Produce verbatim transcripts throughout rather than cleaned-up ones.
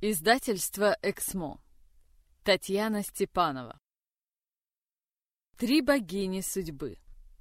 Издательство «Эксмо». Татьяна Степанова. Три богини судьбы.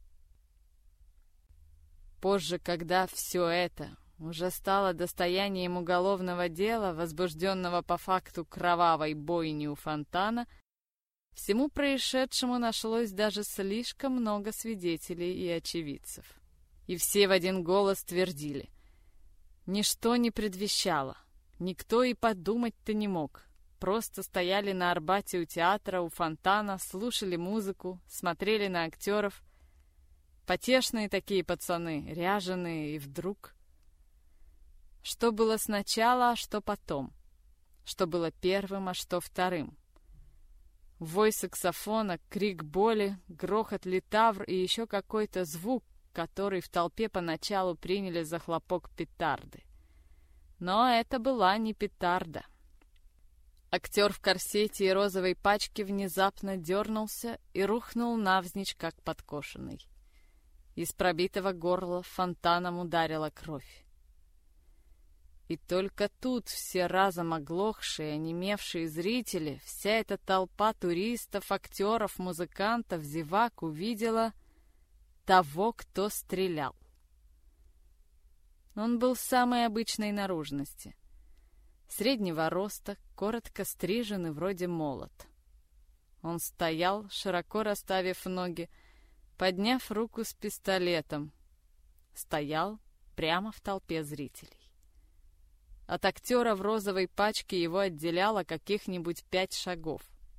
Позже, когда все это уже стало достоянием уголовного дела, возбужденного по факту кровавой бойни у фонтана, всему происшедшему нашлось даже слишком много свидетелей и очевидцев. И все в один голос твердили: ничто не предвещало. Никто и подумать-то не мог. Просто стояли на Арбате у театра, у фонтана, слушали музыку, смотрели на актеров. Потешные такие пацаны, ряженые, и вдруг... Что было сначала, а что потом? Что было первым, а что вторым? Вой саксофона, крик боли, грохот литавр и еще какой-то звук, который в толпе поначалу приняли за хлопок петарды. Но это была не петарда. Актер в корсете и розовой пачке внезапно дернулся и рухнул навзничь, как подкошенный. Из пробитого горла фонтаном ударила кровь. И только тут все разом оглохшие, онемевшие зрители, вся эта толпа туристов, актеров, музыкантов, зевак увидела того, кто стрелял. Он был самой обычной наружности. Среднего роста, коротко стрижен и вроде молод. Он стоял, широко расставив ноги, подняв руку с пистолетом. Стоял прямо в толпе зрителей. От актера в розовой пачке его отделяло каких-нибудь пять шагов.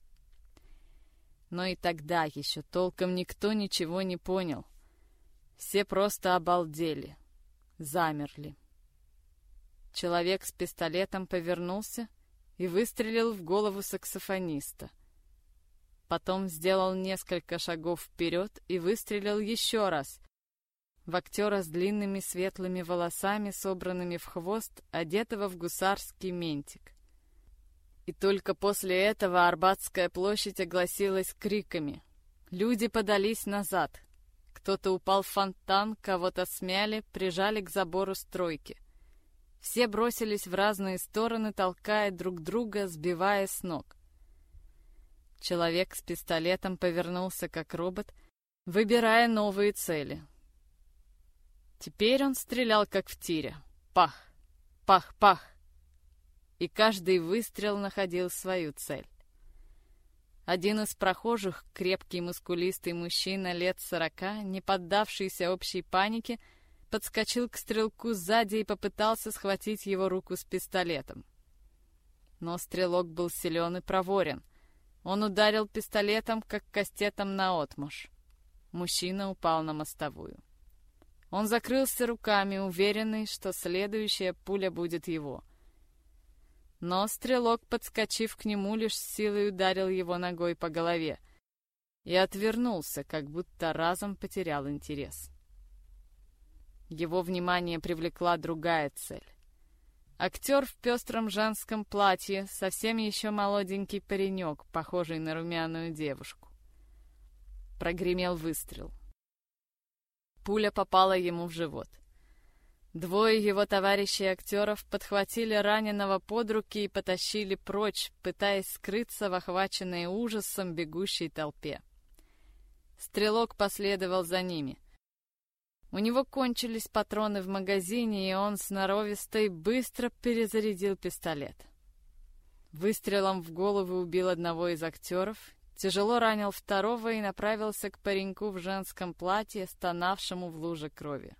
Но и тогда еще толком никто ничего не понял. Все просто обалдели. Замерли. Человек с пистолетом повернулся и выстрелил в голову саксофониста. Потом сделал несколько шагов вперед и выстрелил еще раз в актера с длинными светлыми волосами, собранными в хвост, одетого в гусарский ментик. И только после этого Арбатская площадь огласилась криками. Люди подались назад. Кто-то упал в фонтан, кого-то смяли, прижали к забору стройки. Все бросились в разные стороны, толкая друг друга, сбивая с ног. Человек с пистолетом повернулся как робот, выбирая новые цели. Теперь он стрелял как в тире. Пах! Пах! Пах! И каждый выстрел находил свою цель. Один из прохожих, крепкий мускулистый мужчина лет сорока, не поддавшийся общей панике, подскочил к стрелку сзади и попытался схватить его руку с пистолетом. Но стрелок был силен и проворен. Он ударил пистолетом, как кастетом наотмашь. Мужчина упал на мостовую. Он закрылся руками, уверенный, что следующая пуля будет его. Но стрелок, подскочив к нему, лишь с силой ударил его ногой по голове и отвернулся, как будто разом потерял интерес. Его внимание привлекла другая цель. Актер в пестром женском платье, совсем еще молоденький паренек, похожий на румяную девушку. Прогремел выстрел. Пуля попала ему в живот. Двое его товарищей-актеров подхватили раненого под руки и потащили прочь, пытаясь скрыться в охваченной ужасом бегущей толпе. Стрелок последовал за ними. У него кончились патроны в магазине, и он сноровисто и быстро перезарядил пистолет. Выстрелом в голову убил одного из актеров, тяжело ранил второго и направился к пареньку в женском платье, стонавшему в луже крови.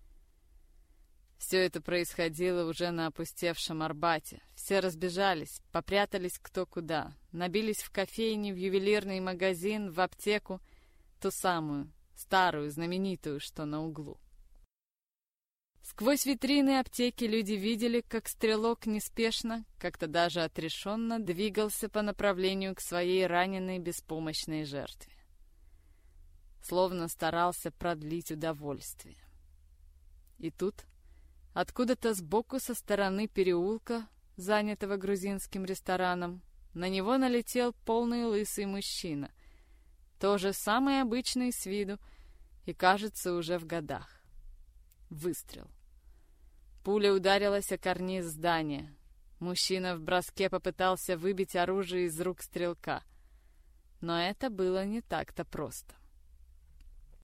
Все это происходило уже на опустевшем Арбате. Все разбежались, попрятались кто куда, набились в кофейни, в ювелирный магазин, в аптеку, ту самую, старую, знаменитую, что на углу. Сквозь витрины аптеки люди видели, как стрелок неспешно, как-то даже отрешенно двигался по направлению к своей раненой беспомощной жертве. Словно старался продлить удовольствие. И тут... Откуда-то сбоку, со стороны переулка, занятого грузинским рестораном, на него налетел полный лысый мужчина, тоже самый обычный с виду и, кажется, уже в годах. Выстрел. Пуля ударилась о карниз здания. Мужчина в броске попытался выбить оружие из рук стрелка. Но это было не так-то просто.